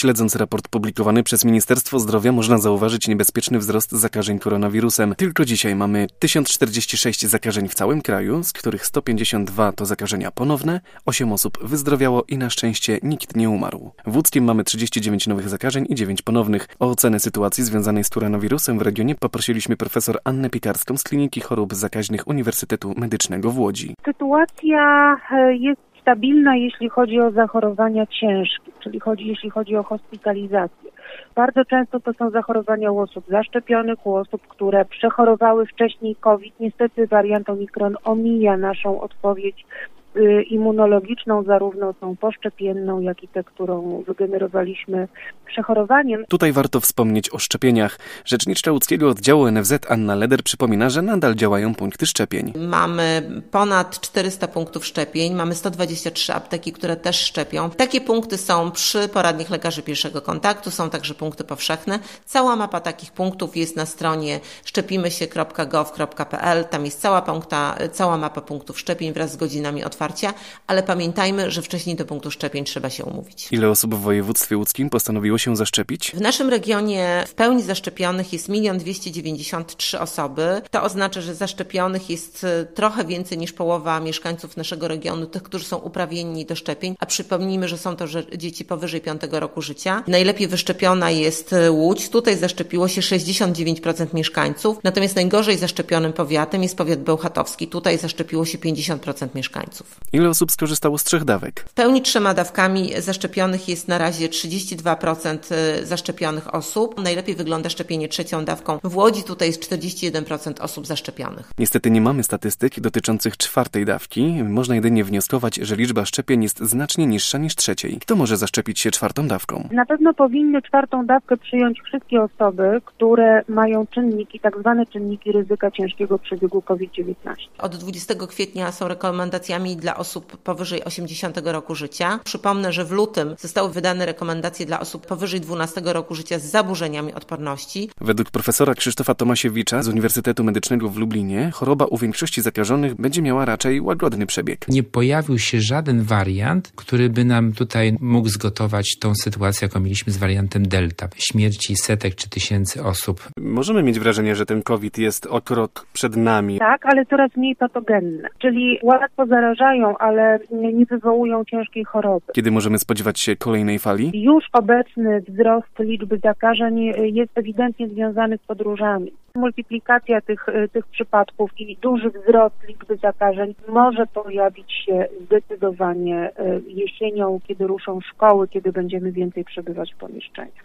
Śledząc raport publikowany przez Ministerstwo Zdrowia, można zauważyć niebezpieczny wzrost zakażeń koronawirusem. Tylko dzisiaj mamy 1046 zakażeń w całym kraju, z których 152 to zakażenia ponowne, 8 osób wyzdrowiało i na szczęście nikt nie umarł. W Łódzkiem mamy 39 nowych zakażeń i 9 ponownych. O ocenę sytuacji związanej z koronawirusem w regionie poprosiliśmy profesor Annę Piekarską z Kliniki Chorób Zakaźnych Uniwersytetu Medycznego w Łodzi. Sytuacja jest stabilna, jeśli chodzi o zachorowania ciężkie, czyli jeśli chodzi o hospitalizację. Bardzo często to są zachorowania u osób zaszczepionych, u osób, które przechorowały wcześniej COVID. Niestety wariant Omikron omija naszą odpowiedź immunologiczną, zarówno tą poszczepienną, jak i tę, którą wygenerowaliśmy przechorowaniem. Tutaj warto wspomnieć o szczepieniach. Rzeczniczka łódzkiego oddziału NFZ Anna Leder przypomina, że nadal działają punkty szczepień. Mamy ponad 400 punktów szczepień, mamy 123 apteki, które też szczepią. Takie punkty są przy poradniach lekarzy pierwszego kontaktu, są także punkty powszechne. Cała mapa takich punktów jest na stronie szczepimysie.gov.pl. Tam jest cała mapa punktów szczepień wraz z godzinami otwarcia, ale pamiętajmy, że wcześniej do punktu szczepień trzeba się umówić. Ile osób w województwie łódzkim postanowiło się zaszczepić? W naszym regionie w pełni zaszczepionych jest 1 293 osoby. To oznacza, że zaszczepionych jest trochę więcej niż połowa mieszkańców naszego regionu, tych, którzy są uprawnieni do szczepień, a przypomnijmy, że są to dzieci powyżej 5 roku życia. Najlepiej wyszczepiona jest Łódź. Tutaj zaszczepiło się 69% mieszkańców, natomiast najgorzej zaszczepionym powiatem jest powiat bełchatowski. Tutaj zaszczepiło się 50% mieszkańców. Ile osób skorzystało z 3 dawek? W pełni 3 dawkami zaszczepionych jest na razie 32% zaszczepionych osób. Najlepiej wygląda szczepienie 3 dawką. W Łodzi tutaj jest 41% osób zaszczepionych. Niestety nie mamy statystyk dotyczących 4 dawki. Można jedynie wnioskować, że liczba szczepień jest znacznie niższa niż 3. Kto może zaszczepić się 4 dawką? Na pewno powinny 4 dawkę przyjąć wszystkie osoby, które mają tak zwane czynniki ryzyka ciężkiego przebiegu COVID-19. Od 20 kwietnia są rekomendacjami dla osób powyżej 80 roku życia. Przypomnę, że w lutym zostały wydane rekomendacje dla osób powyżej 12 roku życia z zaburzeniami odporności. Według profesora Krzysztofa Tomasiewicza z Uniwersytetu Medycznego w Lublinie choroba u większości zakażonych będzie miała raczej łagodny przebieg. Nie pojawił się żaden wariant, który by nam tutaj mógł zgotować tą sytuację, jaką mieliśmy z wariantem Delta. Śmierci setek czy tysięcy osób. Możemy mieć wrażenie, że ten COVID jest o krok przed nami. Tak, ale coraz mniej patogenne. Czyli łatwo zarażają, ale nie wywołują ciężkiej choroby. Kiedy możemy spodziewać się kolejnej fali? Już obecny wzrost liczby zakażeń jest ewidentnie związany z podróżami. Multiplikacja tych przypadków i duży wzrost liczby zakażeń może pojawić się zdecydowanie jesienią, kiedy ruszą szkoły, kiedy będziemy więcej przebywać w pomieszczeniach.